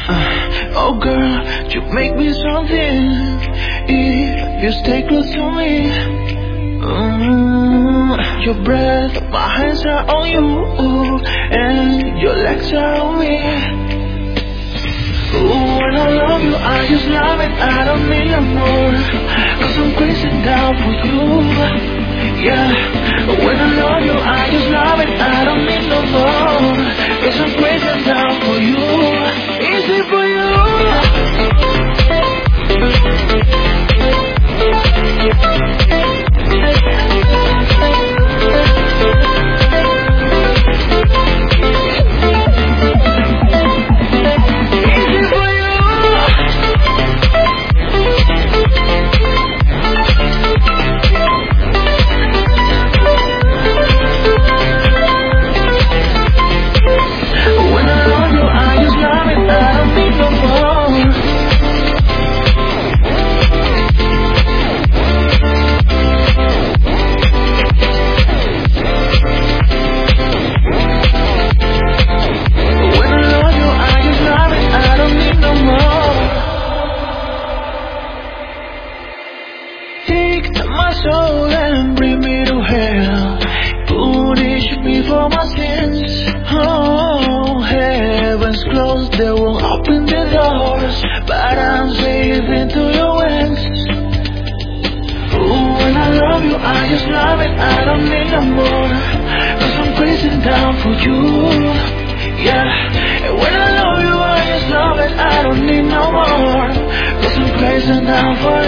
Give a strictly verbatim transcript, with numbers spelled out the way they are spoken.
Uh, oh girl, you make me something. If you stay close to me, mm, your breath, my hands are on you, and your legs are on me. Ooh, when I love you, I just love it, I don't need no more. Cause I'm crazy down for you. Yeah, when I love you, I just love it, I don't need no more. Cause I'm crazy down for you. Easy for you. My soul and bring me to hell. Punish me for my sins. Oh, heaven's closed, they won't open the doors, but I'm safe into your hands. Ooh, when I love you, I just love it, I don't need no more. Cause I'm crazy down for you. Yeah, and when I love you, I just love it, I don't need no more. Cause I'm crazy down for you.